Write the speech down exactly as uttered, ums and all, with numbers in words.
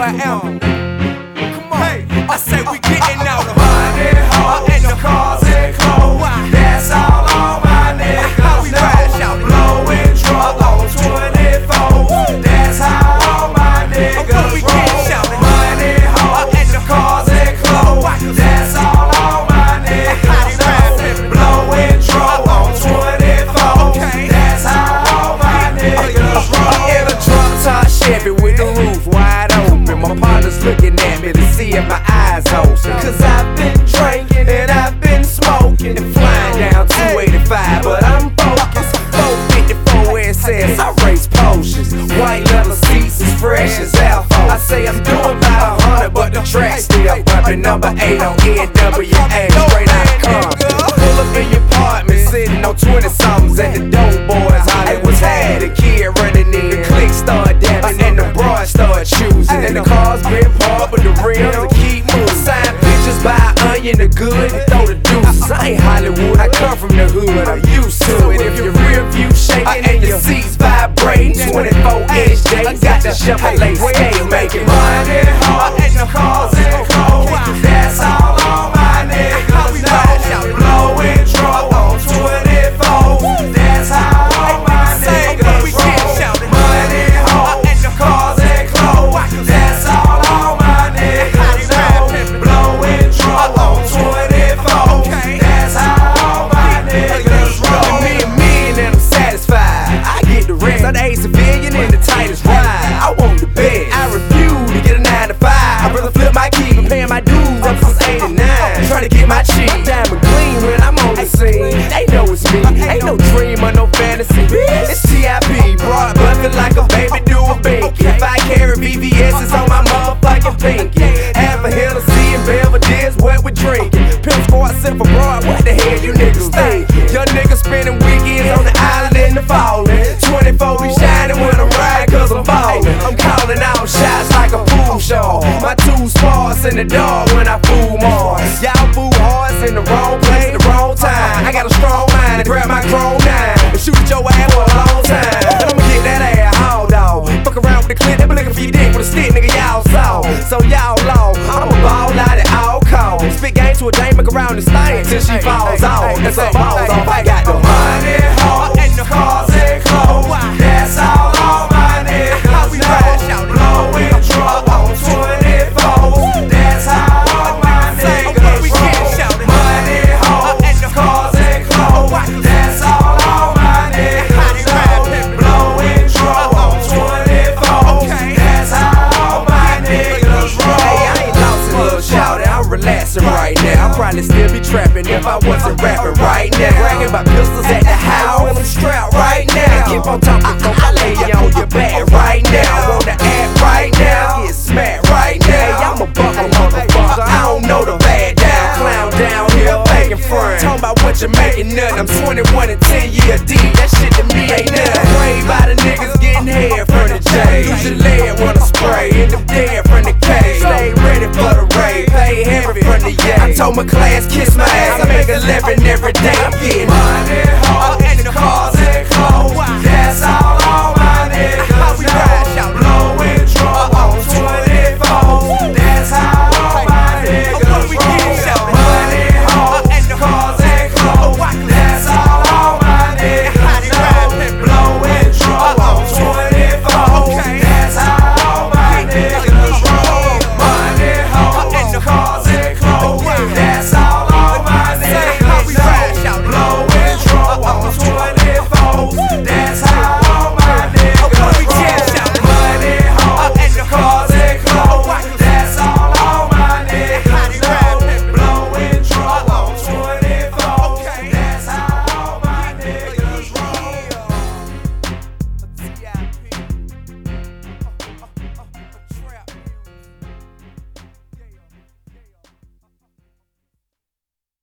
I am. Come on, hey, I say we getting out of money, hoes, and the cars and clothes. That's all on my niggas. We ride, shout it, blowing drunk on twenty-four. That's how all my niggas roll. Money, hoes, and the cars and clothes. That's all on my niggas know. Blowing drunk on twenty-four. That's how all my niggas roll. In a drunk top Chevy with the roof wide open. My partner's looking at me to see if my eyes open. Cause I've been drinking and I've been smoking and flying down two eighty-five, but I'm focused. four fifty-four S S, I race potions. White leather seats as fresh as Alpha. I say I'm doing about a hundred, but the track still bumping. Number eight on N W A, straight out of Compton. Pull up in your apartment, sitting on twenty somethings, and the dope boys Hollywood's had. The kid running in, the click start dancing, and the broad start choosing. And the cars been parked, but the rims will keep moving. Sign pictures by Onion, the good, and throw the deuces. I ain't Hollywood, I come from the hood, I'm used to it. If your rear view shaking and your seats vibrating, twenty-four inch J, got the Chevrolet scale making money, hoes, and the cars and clothes. That's all on my niggas know. Blowing drunk on twenty-four. That's how all my niggas roll. Money, hoes, and the cars and clothes. That's all on my niggas know. Blowing drunk on twenty-four. That's how all my niggas roll. Me and me and I'm satisfied. I get the rest. I'm a civilian in the tightest ride. I want the best. I refuse to get a nine to five. I'd rather flip my key than paying my dues up since eighty-nine. Trying to get my cheese diamond clean when I'm on the scene. They know it's me. Ain't no dream or no fantasy. It's T I P. Broad buffing like a baby do a binky. If I carry V V S's on my motherfucking pinky. Half a Hennessy and Belvedere's what we drinking. Pimp Squad sip for broad. What the hell you niggas think? Young niggas spending weekends on the island in the falling. twenty-four be shining when I'm riding cause I'm ballin'. I'm calling out shots like a pool show. My two sparks in the dark when I fool more. Y'all fool hearts in the wrong place at the wrong time. I got a strong mind to grab my chrome nine and shoot at your ass for a long time. And I'ma get that ass hauled off. Fuck around with the clip, they be looking for your dick with a stick, nigga, y'all saw. So y'all long, I'ma ball out at all costs. Spit game to a dame, make around and stank till she falls off. That's some balls off, I got the money, hoes, and the cars and clothes. That's all on my niggas know. Blowing drunk on twenty-four. That's how all my niggas roll. Money, hoes, and the cars and clothes. That's all on my niggas know. Blowing drunk on twenty-four. That's how all my niggas roll. Hey, I ain't lost a little shouty, I'm relaxing right now. I'd probably still be trapping if I wasn't rapping right now. Bragging about pistols at the house when I'm strapped right now. Keep on talking, I, I lay you on your back right now. Want to act right now, get smacked right now. I'm a buckle motherfucker, I don't know the bad down. Clown down here, making fun. Talking about what you're making nothing. I'm twenty-one and ten year deep, that shit to me ain't nothing. Afraid by the niggas getting head from the J. Use your lead when I spray, end up dead from the K. Stay ready for the raid, pay heavy from the yay. I told my class, kiss my ass, I make a living every day. I'm getting